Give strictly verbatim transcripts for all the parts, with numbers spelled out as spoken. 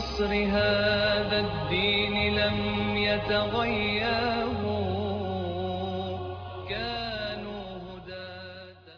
نصر هذا الدين لم يتغيروا كانوا هداة.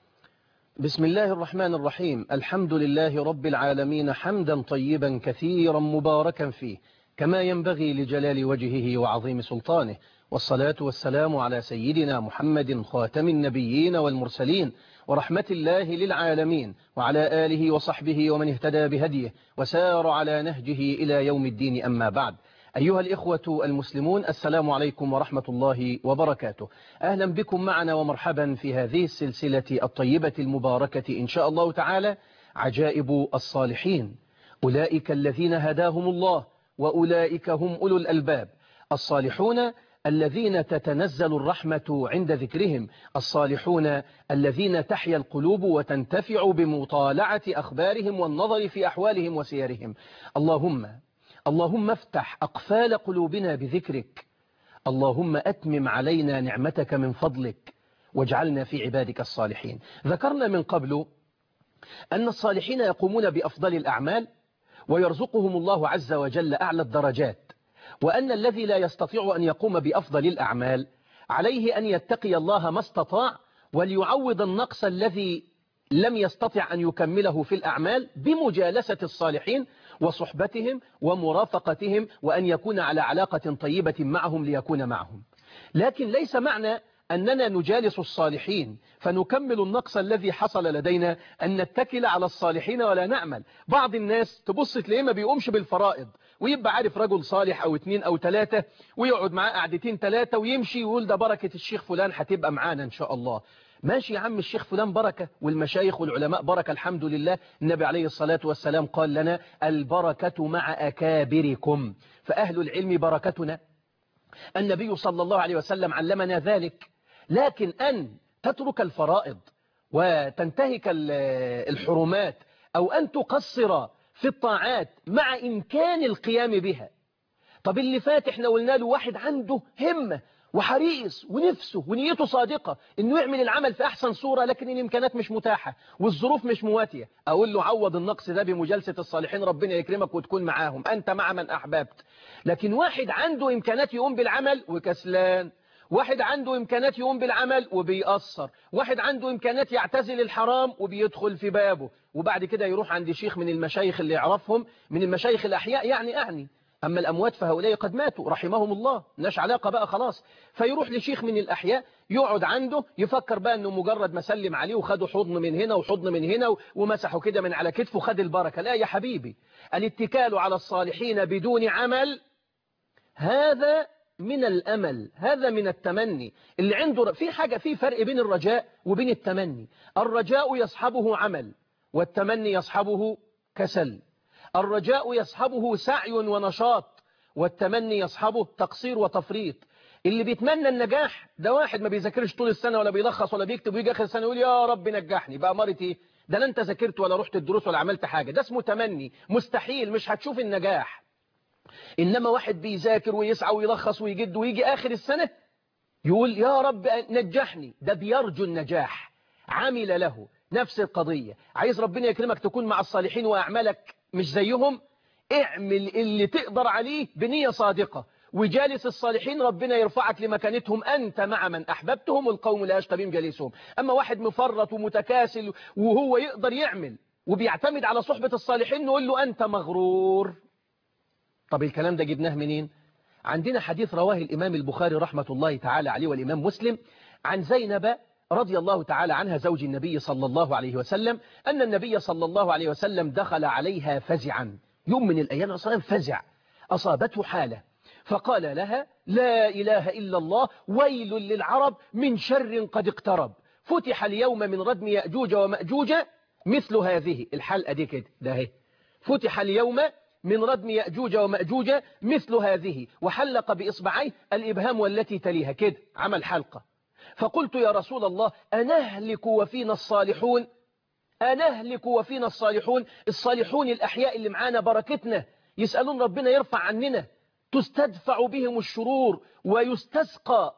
بسم الله الرحمن الرحيم. الحمد لله رب العالمين حمدا طيبا كثيرا مباركا فيه كما ينبغي لجلال وجهه وعظيم سلطانه، والصلاة والسلام على سيدنا محمد خاتم النبيين والمرسلين ورحمة الله للعالمين، وعلى آله وصحبه ومن اهتدى بهديه وسار على نهجه إلى يوم الدين. أما بعد، أيها الإخوة المسلمون، السلام عليكم ورحمة الله وبركاته. أهلا بكم معنا ومرحبا في هذه السلسلة الطيبة المباركة إن شاء الله تعالى، عجائب الصالحين. أولئك الذين هداهم الله وأولئك هم أولو الألباب. الصالحون الذين تتنزل الرحمة عند ذكرهم، الصالحون الذين تحيا القلوب وتنتفع بمطالعة أخبارهم والنظر في أحوالهم وسيرهم. اللهم اللهم افتح أقفال قلوبنا بذكرك، اللهم أتمم علينا نعمتك من فضلك واجعلنا في عبادك الصالحين. ذكرنا من قبل أن الصالحين يقومون بأفضل الأعمال ويرزقهم الله عز وجل أعلى الدرجات، وأن الذي لا يستطيع أن يقوم بأفضل الأعمال عليه أن يتقي الله ما استطاع وليعوض النقص الذي لم يستطع أن يكمله في الأعمال بمجالسة الصالحين وصحبتهم ومرافقتهم، وأن يكون على علاقة طيبة معهم ليكون معهم. لكن ليس معنى أننا نجالس الصالحين فنكمل النقص الذي حصل لدينا أن نتكل على الصالحين ولا نعمل. بعض الناس تبص تلاقيه ما بيقومش بالفرائض، ويبقى عارف رجل صالح أو اتنين أو تلاتة ويقعد معاه قعدتين تلاتة ويمشي ويقول ده بركة الشيخ فلان هتبقى معانا إن شاء الله. ماشي يا عم، الشيخ فلان بركة والمشايخ والعلماء بركة، الحمد لله. النبي عليه الصلاة والسلام قال لنا البركة مع أكابركم، فأهل العلم بركتنا. النبي صلى الله عليه وسلم علمنا ذلك. لكن أن تترك الفرائض وتنتهك الحرمات أو أن تقصر في الطاعات مع إمكان القيام بها. طب اللي فات احنا قلنا له واحد عنده همة وحريص ونفسه ونيته صادقة انه يعمل العمل في احسن صورة، لكن الامكانات مش متاحة والظروف مش مواتية، اقول له عوض النقص ده بمجالسة الصالحين، ربنا يكرمك وتكون معاهم، انت مع من احببت. لكن واحد عنده امكانات يقوم بالعمل وكسلان، واحد عنده امكانات يقوم بالعمل وبيأثر، واحد عنده امكانات يعتزل الحرام وبيدخل في بابه، وبعد كده يروح عند شيخ من المشايخ اللي يعرفهم من المشايخ الاحياء يعني اعني أما الأموات فهؤلاء قد ماتوا رحمهم الله، مش علاقة بقى خلاص. فيروح لشيخ من الأحياء يقعد عنده يفكر بقى أنه مجرد ما سلم عليه وخدوا حضن من هنا وحضن من هنا ومسحوا كده من على كتفه خد البركة. لا يا حبيبي، الاتكال على الصالحين بدون عمل هذا من الأمل، هذا من التمني. اللي عنده في حاجة، في فرق بين الرجاء وبين التمني. الرجاء يصحبه عمل والتمني يصحبه كسل. الرجاء يصحبه سعي ونشاط والتمني يصحبه تقصير وتفريط. اللي بيتمنى النجاح ده واحد ما بيذاكرش طول السنة ولا بيلخص ولا بيكتب ويجي آخر السنة يقول يا رب نجحني، بقى مرتي ايه ده؟ لا انت ذاكرت ولا رحت الدروس ولا عملت حاجة، ده اسمه تمني مستحيل، مش هتشوف النجاح. إنما واحد بيذاكر ويسعى ويلخص ويجد ويجي آخر السنة يقول يا رب نجحني، ده بيرجو النجاح، عمل له. نفس القضية، عايز ربنا يكرمك تكون مع الصالحين وأعمالك مش زيهم، اعمل اللي تقدر عليه بنية صادقة وجالس الصالحين، ربنا يرفعك لمكانتهم، أنت مع من أحببتهم والقوم لا يشتبين جالسهم. أما واحد مفرط ومتكاسل وهو يقدر يعمل وبيعتمد على صحبة الصالحين نقول له أنت مغرور. طب الكلام ده جبناه منين؟ عندنا حديث رواه الإمام البخاري رحمة الله تعالى عليه والإمام مسلم عن زينب رضي الله تعالى عنها زوج النبي صلى الله عليه وسلم، أن النبي صلى الله عليه وسلم دخل عليها فزعا، يوم من الأيام أصلا فزع أصابته حالة، فقال لها لا إله إلا الله، ويل للعرب من شر قد اقترب، فتح اليوم من ردم يأجوج ومأجوج مثل هذه الحلقة دي كده، ده هي فتح اليوم من ردم يأجوج ومأجوج مثل هذه، وحلق بإصبعيه الإبهام والتي تليها كده، عمل حلقة. فقلت يا رسول الله أنهلك وفينا الصالحون؟ أنهلك وفينا الصالحون؟ الصالحون الأحياء اللي معانا بركتنا، يسألون ربنا يرفع عننا، تستدفع بهم الشرور ويستسقى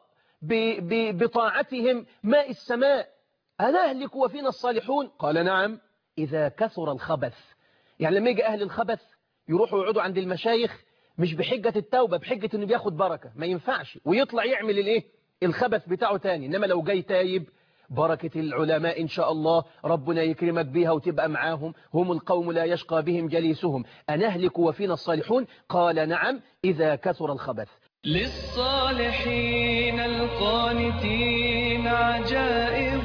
بطاعتهم ماء السماء. أنهلك وفينا الصالحون؟ قال نعم إذا كثر الخبث. يعني لما يجي أهل الخبث يروحوا يقعدوا عند المشايخ مش بحجة التوبة، بحجة انه بياخد بركة، ما ينفعش، ويطلع يعمل الايه الخبث بتاعه تاني. انما لو جاي تايب، بركة العلماء إن شاء الله ربنا يكرمك بيها وتبقى معاهم، هم القوم لا يشقى بهم جليسهم أنهلك وفينا الصالحون؟ قال نعم إذا كثر الخبث. للصالحين القانتين عجائب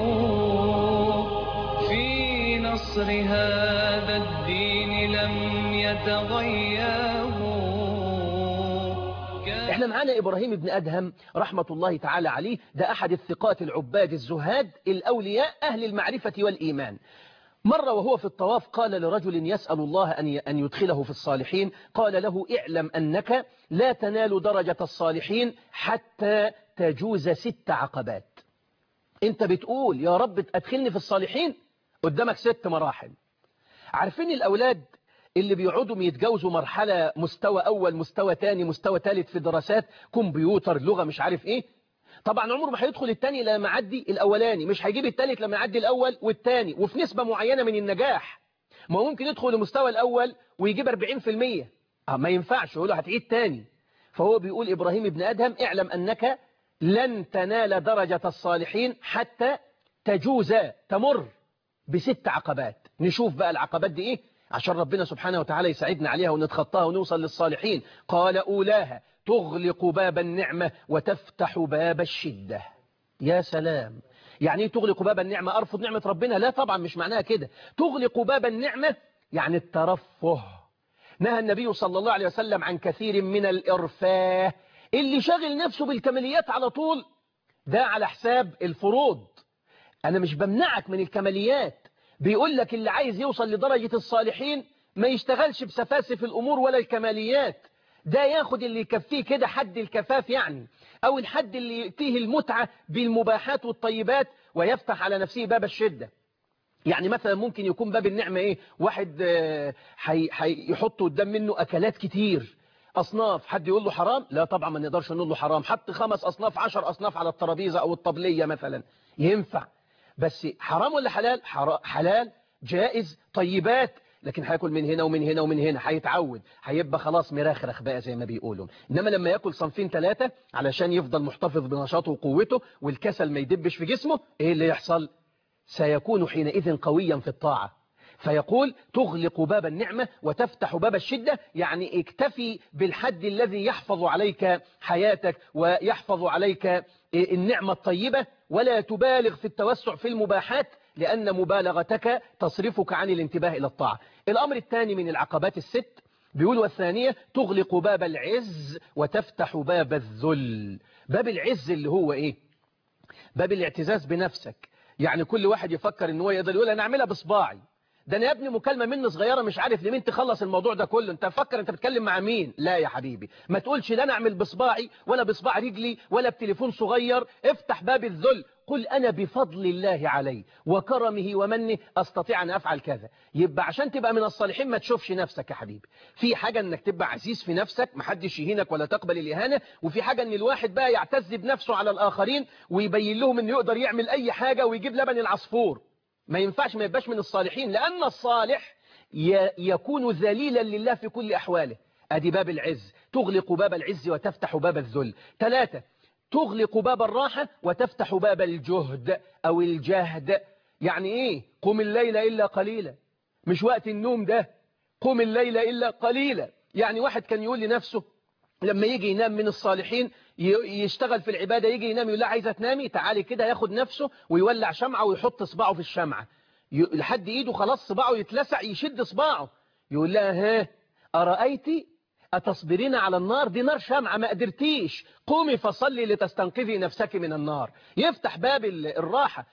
في نصر هذا الدين لم يتغيروا. احنا معانا إبراهيم بن أدهم رحمة الله تعالى عليه، ده أحد الثقات العباد الزهاد الأولياء أهل المعرفة والإيمان. مرة وهو في الطواف قال لرجل يسأل الله أن يدخله في الصالحين، قال له اعلم أنك لا تنال درجة الصالحين حتى تجوز ست عقبات. انت بتقول يا رب أدخلني في الصالحين، قدامك ست مراحل. عارفين الأولاد اللي بيقعدوا يتجاوزوا مرحلة مستوى أول، مستوى تاني، مستوى ثالث في دراسات كمبيوتر، لغة، مش عارف إيه، طبعا عمره ما هيدخل التاني لما يعدي الأولاني، مش هيجيب التالت لما يعدي الأول والتاني، وفي نسبة معينة من النجاح. ما ممكن يدخل المستوى الأول ويجيب أربعين في المية، آه ما ينفعش، يقول له هتعيد تاني. فهو بيقول إبراهيم بن أدهم اعلم أنك لن تنال درجة الصالحين حتى تجوز، تمر بست عقبات. نشوف بقى العقبات دي إيه عشان ربنا سبحانه وتعالى يساعدنا عليها ونتخطاها ونوصل للصالحين. قال أولاها تغلق باب النعمة وتفتح باب الشدة. يا سلام، يعني ايه تغلق باب النعمة؟ أرفض نعمة ربنا؟ لا طبعا، مش معناها كده. تغلق باب النعمة يعني الترفه. نهى النبي صلى الله عليه وسلم عن كثير من الإرفاه، اللي شاغل نفسه بالكماليات على طول، ده على حساب الفروض. أنا مش بمنعك من الكماليات، بيقول لك اللي عايز يوصل لدرجة الصالحين ما يشتغلش بسفاسف الأمور ولا الكماليات، ده ياخد اللي يكفيه كده حد الكفاف يعني، أو الحد اللي يأتيه المتعة بالمباحات والطيبات ويفتح على نفسه باب الشدة. يعني مثلا ممكن يكون باب النعمة إيه؟ واحد هيحط قدام منه أكلات كتير، أصناف، حد يقول له حرام؟ لا طبعا ما نقدرش نقول له حرام. حط خمس أصناف، عشر أصناف على الترابيزة أو الطبلية مثلا، ينفع. بس حرام ولا حلال؟ حلال، جائز، طيبات، لكن هياكل من هنا ومن هنا ومن هنا، هيتعود، هيبقى خلاص مرخرخ بقى زي ما بيقولوا. إنما لما ياكل صنفين ثلاثة علشان يفضل محتفظ بنشاطه وقوته والكسل ما يدبش في جسمه، إيه اللي يحصل؟ سيكون حينئذ قويا في الطاعة. فيقول تغلق باب النعمة وتفتح باب الشدة، يعني اكتفي بالحد الذي يحفظ عليك حياتك ويحفظ عليك النعمة الطيبة، ولا تبالغ في التوسع في المباحات، لأن مبالغتك تصرفك عن الانتباه إلى الطاعة. الأمر الثاني من العقبات الست بيقول والثانية تغلق باب العز وتفتح باب الذل. باب العز اللي هو إيه؟ باب الاعتزاز بنفسك. يعني كل واحد يفكر ان هو يقدر يقول انا اعملها بصباعي، ده انا يا ابني مكالمه مني صغيره مش عارف لمين تخلص الموضوع ده كله، انت فكر انت بتتكلم مع مين؟ لا يا حبيبي، ما تقولش لا انا اعمل بصباعي ولا بصباع رجلي ولا بتليفون صغير. افتح باب الذل، قل انا بفضل الله علي وكرمه ومنه استطيع ان افعل كذا. يبقى عشان تبقى من الصالحين ما تشوفش نفسك يا حبيبي، في حاجه انك تبقى عزيز في نفسك، محدش يهينك ولا تقبل الاهانه، وفي حاجه ان الواحد بقى يعتز بنفسه على الاخرين ويبين لهم انه يقدر يعمل اي حاجه ويجيب لبن العصفور. ما ينفعش، ما يبقاش من الصالحين، لأن الصالح يكون ذليلا لله في كل أحواله. أدي باب العز، تغلق باب العز وتفتح باب الذل. ثلاثة، تغلق باب الراحة وتفتح باب الجهد أو الجهد. يعني إيه؟ قم الليل إلا قليلا، مش وقت النوم ده، قم الليل إلا قليلا. يعني واحد كان يقول لنفسه لما يجي ينام من الصالحين يشتغل في العبادة، يجي ينام يقول لها عايزة تنامي تعالي كده، ياخد نفسه ويولع شمعة ويحط صباعه في الشمعة لحد ايده خلاص صباعه يتلسع، يشد صباعه يقول لها ها أرأيتي أتصبرين على النار؟ دي نار شمعة ما قدرتيش، قومي فصلي لتستنقذي نفسك من النار. يفتح باب الراحة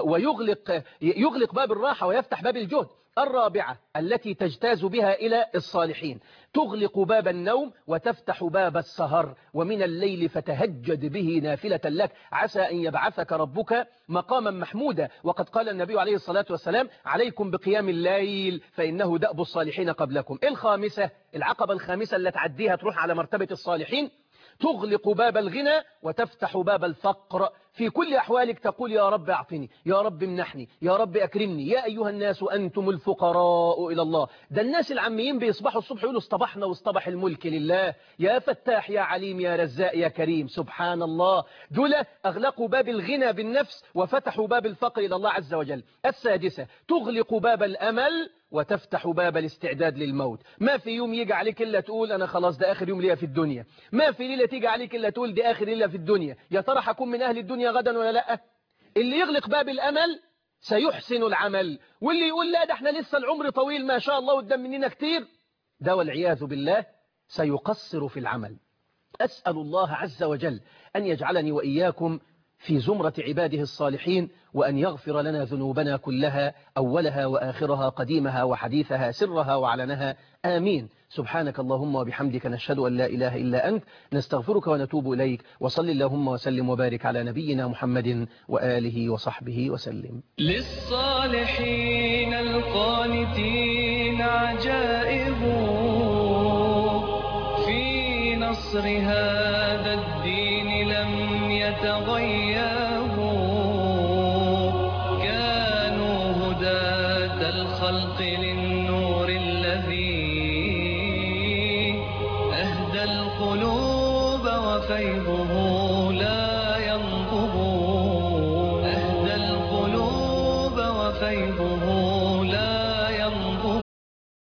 ويغلق يغلق باب الراحة ويفتح باب الجهد. الرابعة التي تجتاز بها إلى الصالحين، تغلق باب النوم وتفتح باب السهر، ومن الليل فتهجد به نافلة لك عسى أن يبعثك ربك مقاما محمودا. وقد قال النبي عليه الصلاة والسلام عليكم بقيام الليل فإنه دأب الصالحين قبلكم. الخامسة، العقبة الخامسة اللي تعديها تروح على مرتبة الصالحين، تغلق باب الغنى وتفتح باب الفقر. في كل أحوالك تقول يا رب أعطني، يا رب امنحني، يا رب أكرمني. يا أيها الناس أنتم الفقراء إلى الله. ده الناس العاميين بيصبحوا الصبح يقولوا اصطبحنا واصطبح الملك لله، يا فتاح يا عليم يا رزاق يا كريم. سبحان الله. دول أغلقوا باب الغنى بالنفس وفتحوا باب الفقر إلى الله عز وجل. السادسة تغلق باب الأمل وتفتح باب الاستعداد للموت. ما في يوم يجي عليك إلا تقول أنا خلاص ده آخر يوم ليا في الدنيا. ما في ليلة تيجي عليك إلا تقول دي آخر ليلة في الدنيا. يا ترى هكون من أهل الدنيا غدا ولا لا؟ اللي يغلق باب الأمل سيحسن العمل، واللي يقول لا ده احنا لسه العمر طويل ما شاء الله قدام مننا كتير، ده والعياذ بالله سيقصر في العمل. أسأل الله عز وجل أن يجعلني وإياكم في زمرة عباده الصالحين، وأن يغفر لنا ذنوبنا كلها أولها وآخرها قديمها وحديثها سرها وعلنها. آمين. سبحانك اللهم وبحمدك نشهد أن لا إله إلا أنت نستغفرك ونتوب إليك. وصل اللهم وسلم وبارك على نبينا محمد وآله وصحبه وسلم. للصالحين القانتين عجائب في نصر هذا الدين لم يتغير.